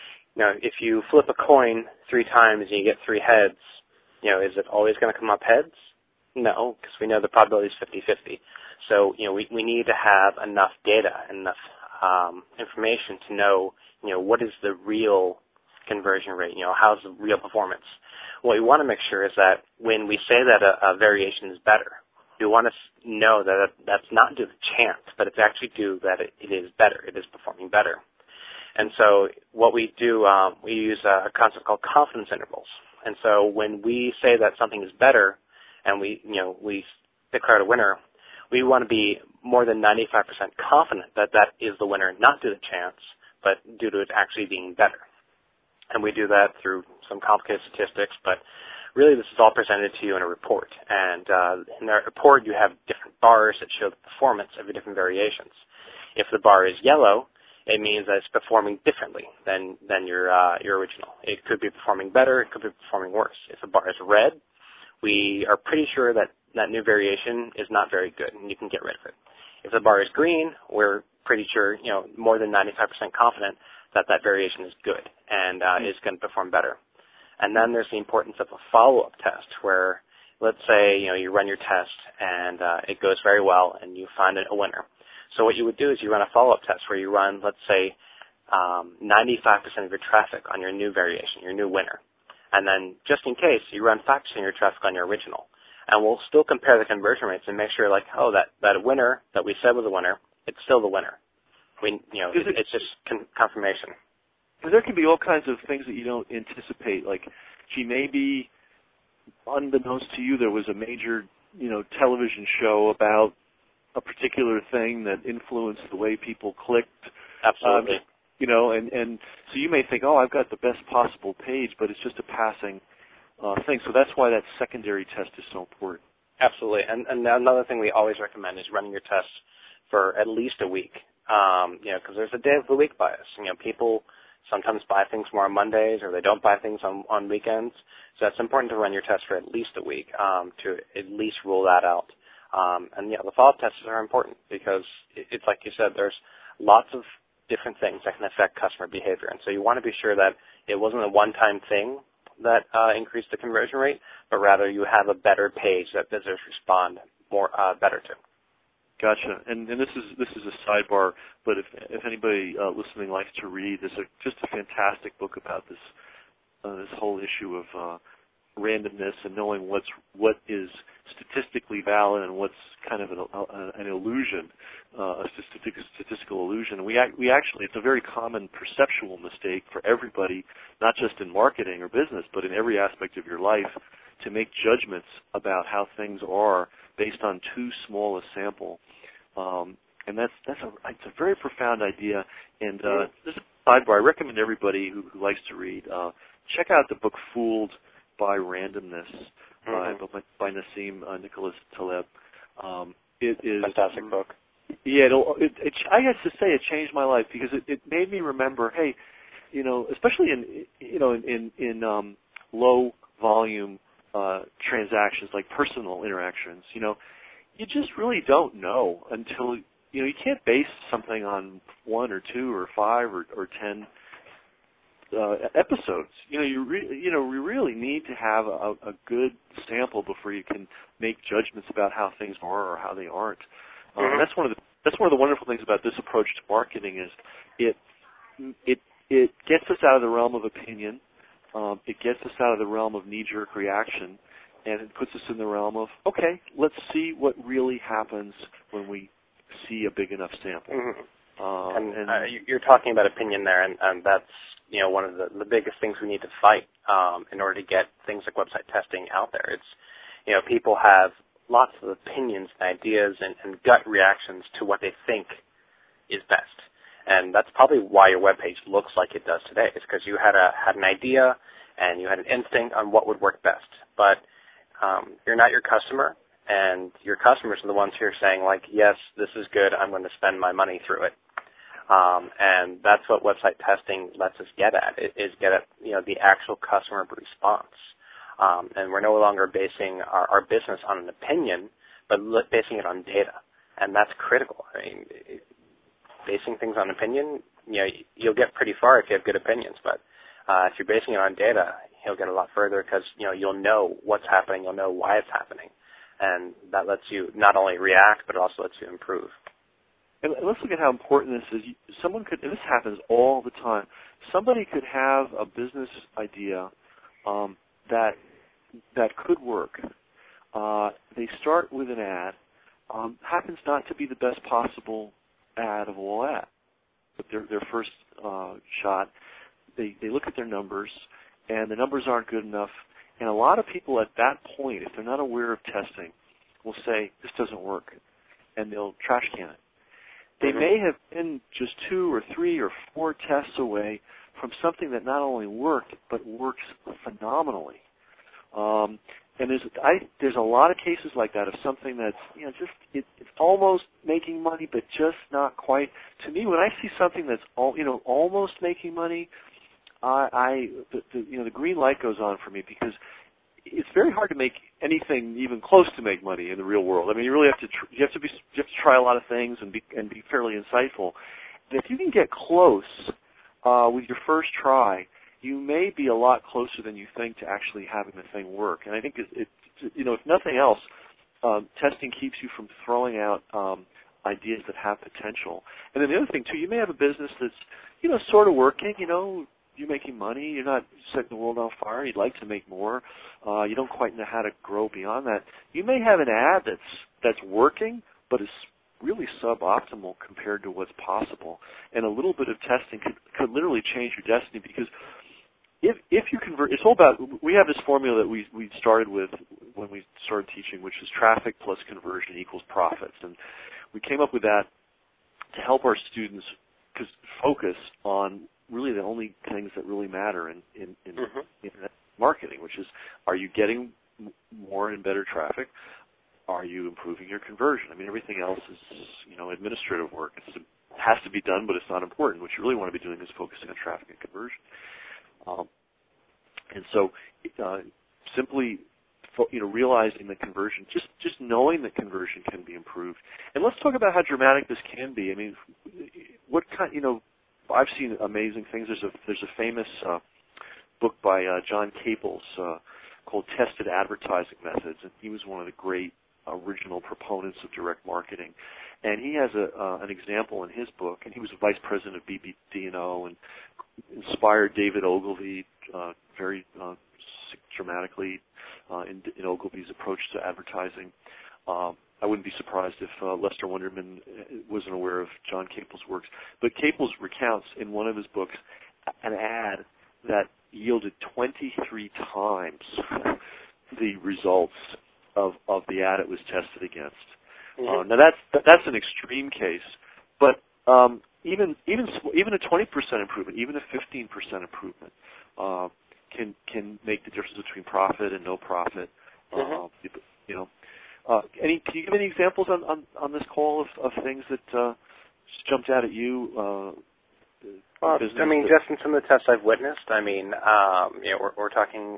Speaker 2: if you flip a coin 3 times and you get 3 heads, is it always going to come up heads? No, because we know the probability is 50-50. So, we need to have enough data, enough information to know, what is the real conversion rate, how's the real performance. What we want to make sure is that when we say that a variation is better, we want to know that that's not due to chance, but it's actually due that it is better, it is performing better. And so what we do, we use a concept called confidence intervals. And so when we say that something is better and we declare a winner, we want to be more than 95% confident that that is the winner, not due to chance, but due to it actually being better. And we do that through some complicated statistics, but really this is all presented to you in a report. And in that report you have different bars that show the performance of the different variations. If the bar is yellow, it means that it's performing differently than your original. It could be performing better, it could be performing worse. If the bar is red, we are pretty sure that that new variation is not very good and you can get rid of it. If the bar is green, we're pretty sure, more than 95% confident that that variation is good and is going to perform better. And then there's the importance of a follow-up test where, let's say, you run your test and it goes very well and you find a winner. So what you would do is you run a follow-up test where you run, let's say, 95% of your traffic on your new variation, your new winner. And then just in case, you run 5% of your traffic on your original. And we'll still compare the conversion rates and make sure, that winner that we said was a winner, it's still the winner. It's just confirmation.
Speaker 1: There can be all kinds of things that you don't anticipate. Like, maybe unbeknownst to you, there was a major, television show about a particular thing that influenced the way people clicked.
Speaker 2: Absolutely.
Speaker 1: And so you may think, I've got the best possible page, but it's just a passing thing. So that's why that secondary test is so important.
Speaker 2: Absolutely. And another thing we always recommend is running your tests for at least a week. Because there's a day of the week bias. People sometimes buy things more on Mondays or they don't buy things on weekends. So it's important to run your test for at least a week to at least rule that out. The follow-up tests are important because it's like you said, there's lots of different things that can affect customer behavior. And so you want to be sure that it wasn't a one-time thing that increased the conversion rate, but rather you have a better page that visitors respond more better to.
Speaker 1: Gotcha. And this is a sidebar, but if anybody listening likes to read, there's just a fantastic book about this whole issue of randomness and knowing what is statistically valid and what's kind of an illusion, a statistical illusion. And we actually, it's a very common perceptual mistake for everybody, not just in marketing or business, but in every aspect of your life, to make judgments about how things are based on too small a sample. And it's a very profound idea. And this is a sidebar. I recommend everybody who likes to read, check out the book Fooled by Randomness by Nassim Nicholas Taleb. It is
Speaker 2: fantastic book.
Speaker 1: Yeah, I have to say it changed my life because it made me remember, hey, especially in low volume transactions like personal interactions, you just really don't know until you can't base something on 1 or 2 or 5 or 10 episodes. You really need to have a good sample before you can make judgments about how things are or how they aren't. And that's one of the wonderful things about this approach to marketing is it gets us out of the realm of opinion. It gets us out of the realm of knee-jerk reaction, and it puts us in the realm of, okay, let's see what really happens when we see a big enough sample.
Speaker 2: You're talking about opinion there, and that's one of the biggest things we need to fight in order to get things like website testing out there. It's people have lots of opinions and ideas and gut reactions to what they think is best. And that's probably why your webpage looks like it does today. It's because you had an idea and you had an instinct on what would work best. But you're not your customer, and your customers are the ones who are saying, like, yes, this is good, I'm going to spend my money through it. And that's what website testing lets us get at, is get at the actual customer response. And we're no longer basing our business on an opinion, but basing it on data. And that's critical. I mean, basing things on opinion, you'll get pretty far if you have good opinions. But if you're basing it on data, you'll get a lot further because you'll know what's happening, you'll know why it's happening, and that lets you not only react but also lets you improve.
Speaker 1: And let's look at how important this is. Someone could, and this happens all the time. Somebody could have a business idea that could work. They start with an ad. Happens not to be the best possible ad of all ads, but their first shot. They look at their numbers, and the numbers aren't good enough. And a lot of people at that point, if they're not aware of testing, will say, this doesn't work, and they'll trash can it. They may have been just 2 or 3 or 4 tests away from something that not only worked, but works phenomenally. And there's a lot of cases like that of something that's it's almost making money, but just not quite. To me, when I see something that's almost making money, the green light goes on for me, because it's very hard to make anything even close to make money in the real world. I mean, you really have to try a lot of things and be fairly insightful. And if you can get close with your first try, you may be a lot closer than you think to actually having the thing work. And I think if nothing else, testing keeps you from throwing out ideas that have potential. And then the other thing too, you may have a business that's sort of working. You're making money. You're not setting the world on fire. You'd like to make more. You don't quite know how to grow beyond that. You may have an ad that's working, but is really suboptimal compared to what's possible. And a little bit of testing could literally change your destiny, because if you convert, it's all about, we have this formula that we started with when we started teaching, which is traffic plus conversion equals profits. And we came up with that to help our students focus on really the only things that really matter in internet marketing, which is, are you getting more and better traffic? Are you improving your conversion? I mean, everything else is, administrative work. It has to be done, but it's not important. What you really want to be doing is focusing on traffic and conversion. And so simply, realizing that conversion, just knowing that conversion can be improved. And let's talk about how dramatic this can be. I mean, what kind, I've seen amazing things. There's a famous book by John Caples called Tested Advertising Methods, and he was one of the great original proponents of direct marketing. And he has an example in his book, and he was a vice president of BBD&O and inspired David Ogilvy very dramatically in Ogilvy's approach to advertising. I wouldn't be surprised if Lester Wunderman wasn't aware of John Caples' works. But Caples recounts in one of his books an ad that yielded 23 times the results of the ad it was tested against. Now that's an extreme case, but even a 20% improvement, even a 15% improvement, can make the difference between profit and no profit. Can you give any examples on this call of things that just jumped out at you?
Speaker 2: Just in some of the tests I've witnessed, we're talking,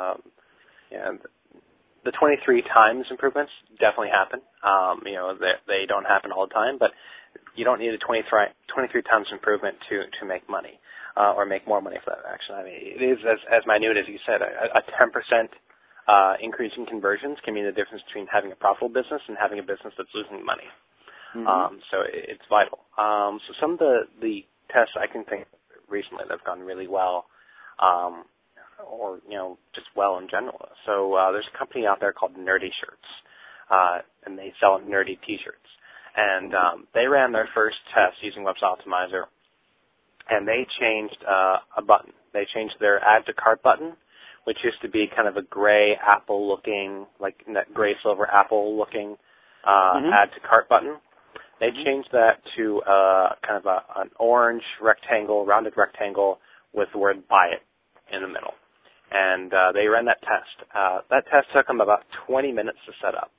Speaker 2: the 23 times improvements definitely happen. They don't happen all the time, but you don't need a 23 times improvement to make money, or make more money for that action. I mean, it is as minute as you said. A 10% increase in conversions can mean the difference between having a profitable business and having a business that's losing money. Mm-hmm. So it's vital. So some of the tests I can think of recently that have gone really well, or just well in general. So there's a company out there called Nerdy Shirts, and they sell nerdy T-shirts. And they ran their first test using Website Optimizer, and they changed a button. They changed their Add to Cart button, which used to be kind of a gray apple-looking, like gray silver apple-looking Add to Cart button. They changed that to kind of an orange rectangle, rounded rectangle with the word "Buy It" in the middle. And they ran that test. That test took them about 20 minutes to set up.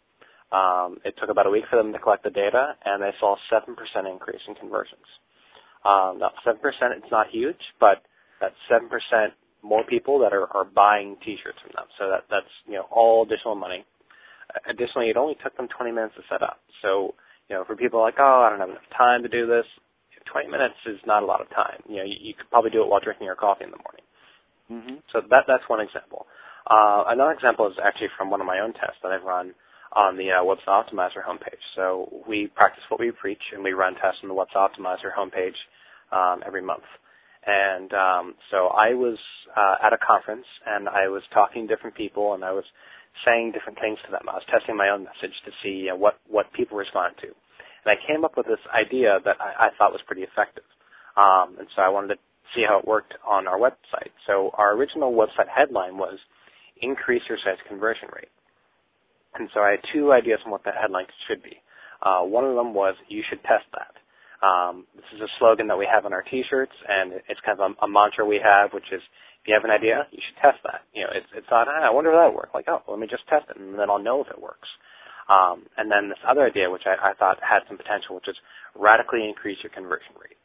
Speaker 2: It took about a week for them to collect the data, and they saw a 7% increase in conversions. Now, 7%, it's not huge, but that's 7% more people that are buying T-shirts from them. So that's all additional money. Additionally, it only took them 20 minutes to set up. So, for people like, oh, I don't have enough time to do this, 20 minutes is not a lot of time. You could probably do it while drinking your coffee in the morning. Mm-hmm. So that's one example. Another example is actually from one of my own tests that I've run on the Website Optimizer homepage. So we practice what we preach, and we run tests on the Website Optimizer homepage every month. And so I was at a conference, and I was talking to different people, and I was saying different things to them. I was testing my own message to see what people responded to. And I came up with this idea that I thought was pretty effective. And so I wanted to see how it worked on our website. So our original website headline was "Increase Your Site's Conversion Rate." And so I had two ideas on what that headline should be. One of them was, "You should test that." This is a slogan that we have on our T-shirts, and it's kind of a mantra we have, which is, if you have an idea, you should test that. It's not, I wonder if that would work. Like, oh, let me just test it, and then I'll know if it works. And then this other idea, which I thought had some potential, which is radically increase your conversion rate.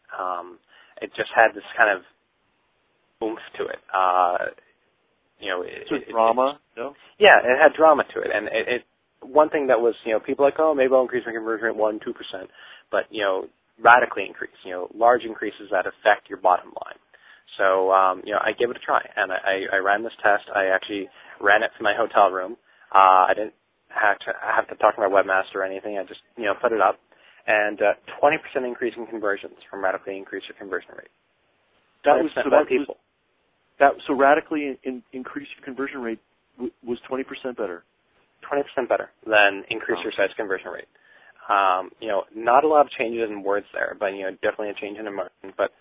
Speaker 2: It just had this kind of oomph to it.
Speaker 1: Drama? No?
Speaker 2: Yeah, it had drama to it. And one thing that was, people like, oh, maybe I'll increase my conversion rate 1%, 2%. But, radically increase, large increases that affect your bottom line. So, I gave it a try. And I ran this test. I actually ran it from my hotel room. I didn't have to talk to my webmaster or anything. I just, put it up. And 20% increase in conversions from radically increase your conversion rate.
Speaker 1: So radically increase your conversion rate was 20% better.
Speaker 2: 20% better than increase your site's conversion rate. Not a lot of changes in words there, but definitely a change in emotion. But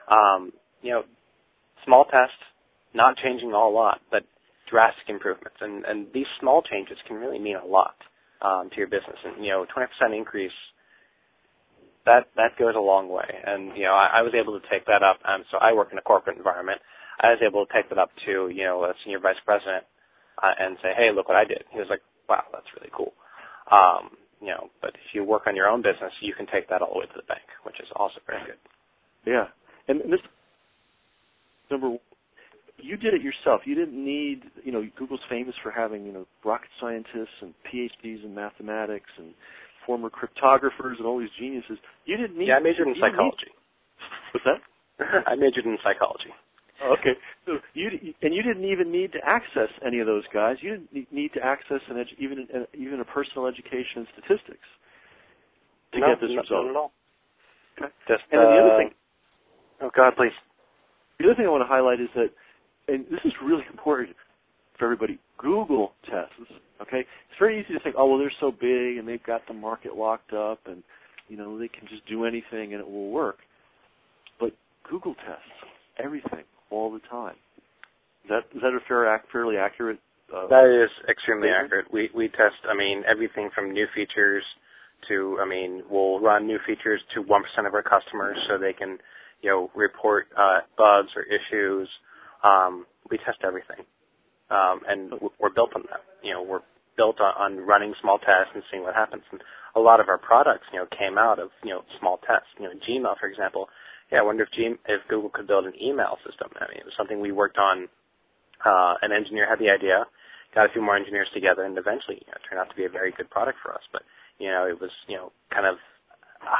Speaker 2: small tests, not changing a whole lot, but drastic improvements. And these small changes can really mean a lot to your business. And 20% increase, that goes a long way. And I was able to take that up. So I work in a corporate environment. I was able to take that up to a senior vice president and say, hey, look what I did. He was like, wow, that's really cool. But if you work on your own business, you can take that all the way to the bank, which is also very good.
Speaker 1: Yeah. And this, number one, you did it yourself. You didn't need, Google's famous for having, rocket scientists and PhDs in mathematics and former cryptographers and all these geniuses. You didn't need.
Speaker 2: Yeah, I majored in psychology.
Speaker 1: What's that?
Speaker 2: I majored in psychology.
Speaker 1: Okay. So you didn't even need to access any of those guys. You didn't need to access even a personal education in statistics to get this result.
Speaker 2: Not at all.
Speaker 1: Okay.
Speaker 2: And then the other thing. Oh, God, please.
Speaker 1: The other thing I want to highlight is that, and this is really important for everybody, Google tests, okay? It's very easy to think, oh, well, they're so big and they've got the market locked up and, they can just do anything and it will work. But Google tests everything all the time. Is that a fairly accurate?
Speaker 2: That is extremely accurate. We test, everything from new features to, we'll run new features to 1% of our customers so they can, report bugs or issues. We test everything. And we're built on that. We're built on running small tests and seeing what happens. And a lot of our products, came out of, small tests. Gmail, for example. Yeah, I wonder if Google could build an email system. It was something we worked on. An engineer had the idea, got a few more engineers together, and eventually it turned out to be a very good product for us. But, it was, kind of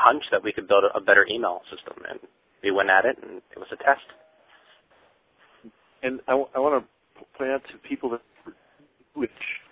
Speaker 2: hunch that we could build a better email system, and we went at it, and it was a test.
Speaker 1: And I want to point out to people that which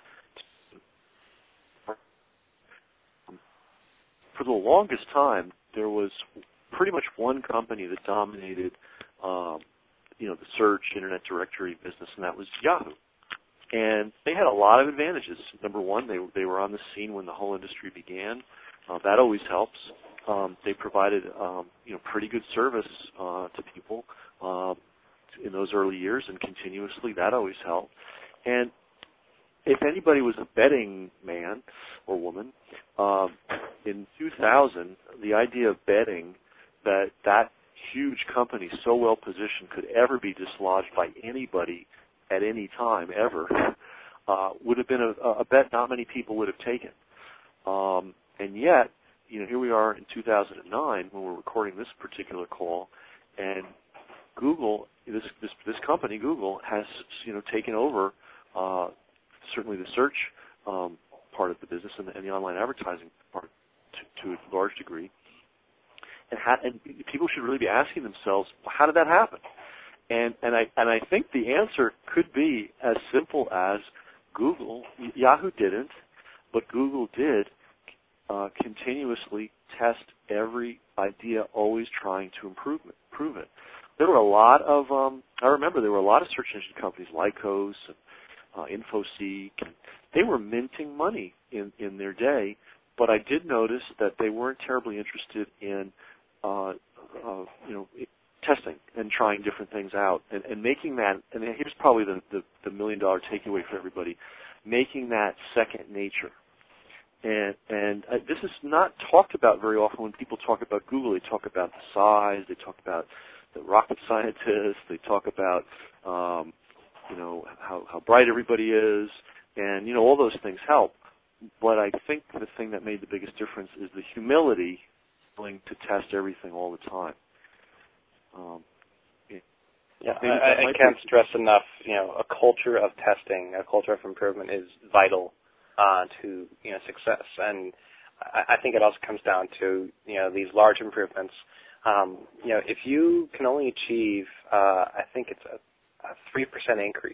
Speaker 1: for the longest time there was pretty much one company that dominated, the search internet directory business, and that was Yahoo. And they had a lot of advantages. Number one, they were on the scene when the whole industry began. That always helps. They provided pretty good service to people in those early years, and continuously. That always helped. And if anybody was a betting man or woman, in 2000, the idea of betting that huge company so well positioned could ever be dislodged by anybody at any time ever would have been a bet not many people would have taken. And yet, here we are in 2009 when we're recording this particular call, and Google, this company, Google, has taken over certainly the search part of the business and the online advertising part to a large degree. And people should really be asking themselves, how did that happen? And I think the answer could be as simple as Google. Yahoo didn't, but Google did continuously test every idea, always trying to improve it. There were a lot of I remember there were a lot of search engine companies, Lycos and InfoSeek, and they were minting money in their day. But I did notice that they weren't terribly interested in testing and trying different things out and making that. And here's probably the $1 million takeaway for everybody: making that second nature. And this is not talked about very often when people talk about Google. They talk about the size. They talk about the rocket scientists. They talk about how bright everybody is, and all those things help. But I think the thing that made the biggest difference is the humility, willing to test everything all the time.
Speaker 2: I can't stress enough. A culture of testing, a culture of improvement is vital to success, and I think it also comes down to these large improvements. If you can only achieve, I think it's a 3% increase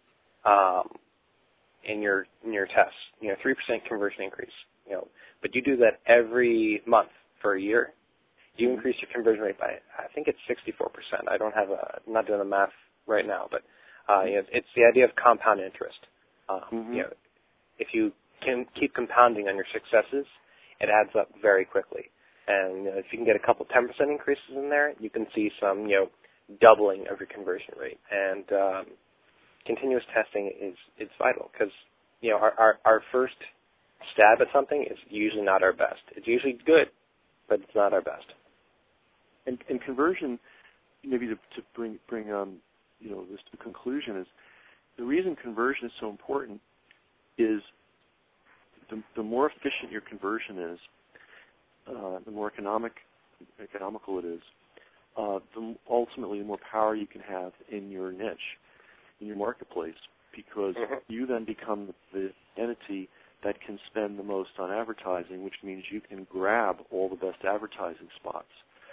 Speaker 2: in your tests, 3% conversion increase, but you do that every month for a year, you increase your conversion rate by, I think it's 64%. I'm not doing the math right now, but it's the idea of compound interest. If you can keep compounding on your successes, it adds up very quickly. And if you can get a couple 10% increases in there, you can see some doubling of your conversion rate. And continuous testing is vital because our first stab at something is usually not our best. It's usually good, but it's not our best.
Speaker 1: And conversion, maybe to bring this to conclusion, is the reason conversion is so important is the more efficient your conversion is, the more economical it is, ultimately the more power you can have in your niche, in your marketplace, because you then become the entity that can spend the most on advertising, which means you can grab all the best advertising spots.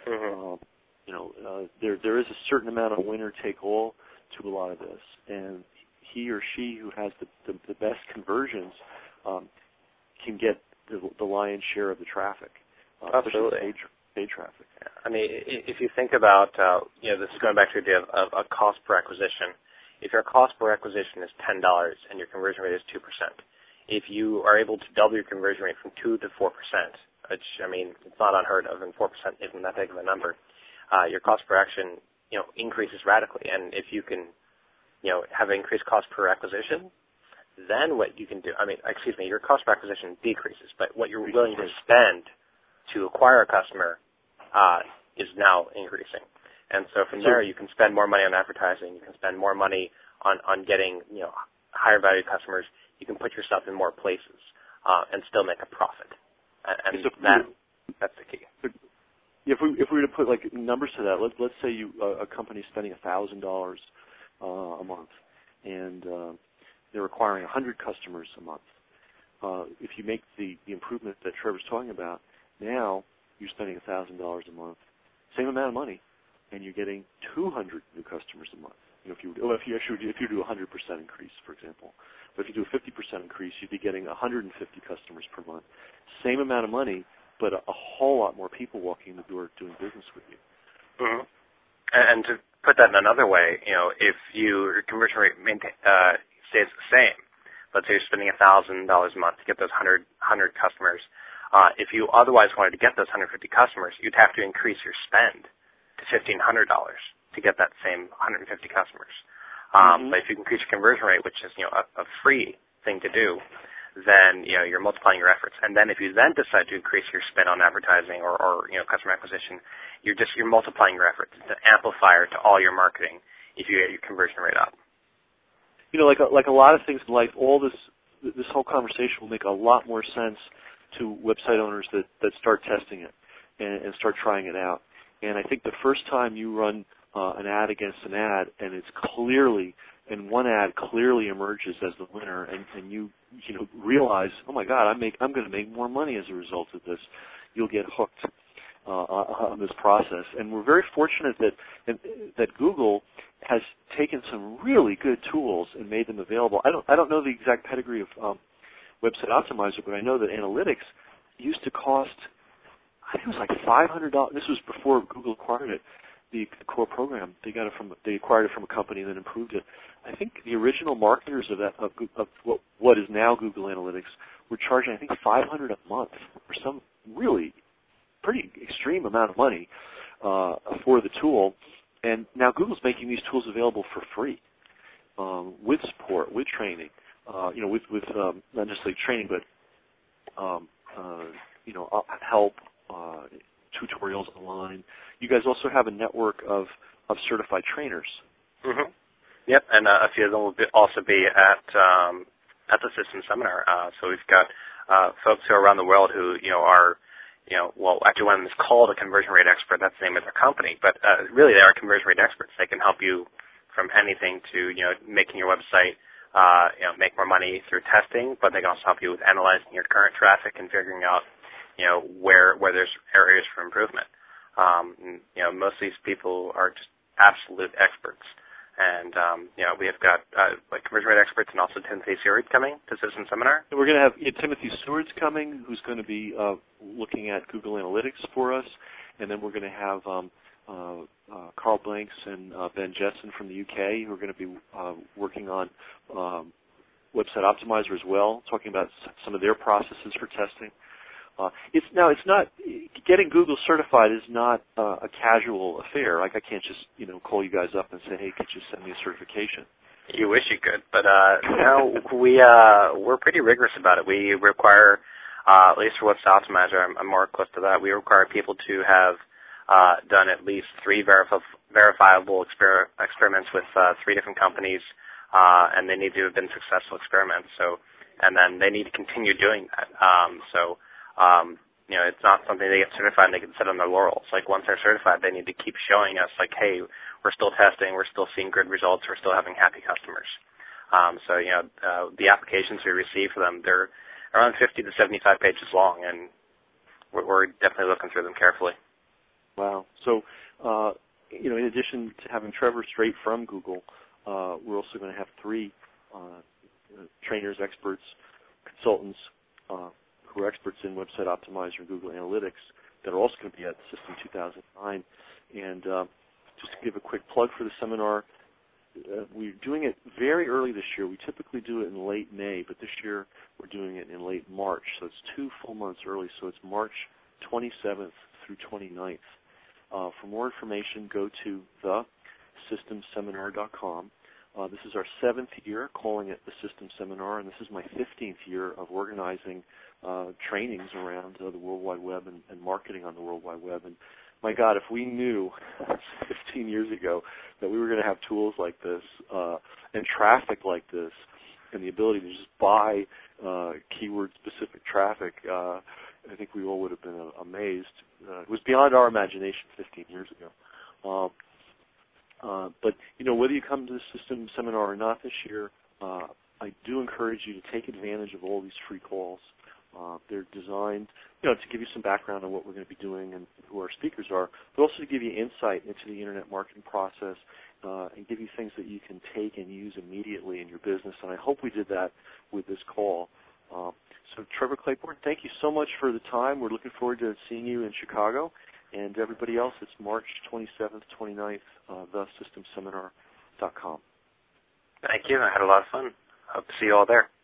Speaker 1: There is a certain amount of winner take all to a lot of this, and he or she who has the best conversions can get the lion's share of the traffic.
Speaker 2: Absolutely.
Speaker 1: Paid traffic.
Speaker 2: I mean, if you think about, this is going back to the idea of a cost per acquisition. If your cost per acquisition is $10 and your conversion rate is 2%, if you are able to double your conversion rate from 2 to 4%, which, it's not unheard of, and 4% isn't that big of a number, your cost per action, increases radically. And if you can, have an increased cost per acquisition, then what you can do, your cost per acquisition decreases, but what you're willing to spend to acquire a customer is now increasing. And so from there, you can spend more money on advertising. You can spend more money on getting higher value customers. You can put yourself in more places and still make a profit. And that's the key.
Speaker 1: If we were to put numbers to that, let's say a company's spending $1,000 a month, and they're acquiring 100 customers a month. If you make the improvement that Trevor's talking about, now you're spending $1,000 a month, same amount of money, and you're getting 200 new customers a month. If you do a 100% increase, for example. But if you do a 50% increase, you'd be getting 150 customers per month. Same amount of money, but a whole lot more people walking in the door doing business with you.
Speaker 2: Mm-hmm. And to put that in another way, if your conversion rate stays the same, let's say you're spending $1,000 a month to get those 100 customers. If you otherwise wanted to get those 150 customers, you'd have to increase your spend to $1,500 to get that same 150 customers. But if you increase your conversion rate, which is a free thing to do, then you're multiplying your efforts. And then if you then decide to increase your spend on advertising or customer acquisition, you're multiplying your efforts. It's an amplifier to all your marketing if you get your conversion rate up.
Speaker 1: Like a lot of things in life, all this whole conversation will make a lot more sense to website owners that start testing it and start trying it out. And I think the first time you run an ad against an ad, and it's clearly, and one ad clearly emerges as the winner, and you realize, oh my God, I'm going to make more money as a result of this. You'll get hooked on this process, and we're very fortunate that Google has taken some really good tools and made them available. I don't know the exact pedigree of Website Optimizer, but I know that analytics used to cost, I think it was like $500. This was before Google acquired it. The core program, they acquired it from a company and then improved it. I think the original marketers of what is now Google Analytics were charging, I think, $500 a month for some really pretty extreme amount of money for the tool. And now Google's making these tools available for free with support, with training, with not necessarily training, but help, tutorials online. You guys also have a network of certified trainers.
Speaker 2: Mm-hmm. Yep, and a few of them will also be at the Systems Seminar. So we've got folks who are around the world who are actually one of them is called a conversion rate expert. That's the name of their company, but really they are conversion rate experts. They can help you from anything to making your website make more money through testing, but they can also help you with analyzing your current traffic and figuring out where there's areas for improvement. Most of these people are just absolute experts. And, we have got conversion rate experts and also Timothy Seward coming to Citizen Seminar.
Speaker 1: And we're going to have Timothy Seward's coming, who's going to be looking at Google Analytics for us. And then we're going to have Carl Blanks and Ben Jetson from the UK, who are going to be working on Website Optimizer as well, talking about some of their processes for testing. It's not getting Google certified is not a casual affair. Like I can't just call you guys up and say, hey, could you send me a certification?
Speaker 2: You wish you could, but we're pretty rigorous about it. We require, at least for Website Optimizer, I'm more close to that. We require people to have done at least 3 verifiable experiments with 3 different companies, and they need to have been successful experiments. So, and then they need to continue doing that. It's not something they get certified and they can sit on their laurels. Like once they're certified, they need to keep showing us, like, hey, we're still testing, we're still seeing good results, we're still having happy customers. The applications we receive for them, they're around 50 to 75 pages long, and we're definitely looking through them carefully.
Speaker 1: Wow. So, in addition to having Trevor straight from Google, we're also going to have 3 trainers, experts, consultants, who are experts in Website Optimizer and Google Analytics that are also going to be at System 2009. And just to give a quick plug for the seminar, we're doing it very early this year. We typically do it in late May, but this year we're doing it in late March. So it's 2 full months early. So it's March 27th through 29th. For more information, go to thesystemseminar.com. This is our 7th year calling it the System Seminar, and this is my 15th year of organizing trainings around the World Wide Web and marketing on the World Wide Web. And my God, if we knew 15 years ago that we were going to have tools like this and traffic like this and the ability to just buy keyword-specific traffic, I think we all would have been amazed. It was beyond our imagination 15 years ago. But, whether you come to the System Seminar or not this year, I do encourage you to take advantage of all these free calls. They're designed, to give you some background on what we're going to be doing and who our speakers are, but also to give you insight into the internet marketing process and give you things that you can take and use immediately in your business. And I hope we did that with this call. So Trevor Claiborne, thank you so much for the time. We're looking forward to seeing you in Chicago. And everybody else, it's March 27th, 29th, thesystemseminar.com.
Speaker 2: Thank you. I had a lot of fun. Hope to see you all there.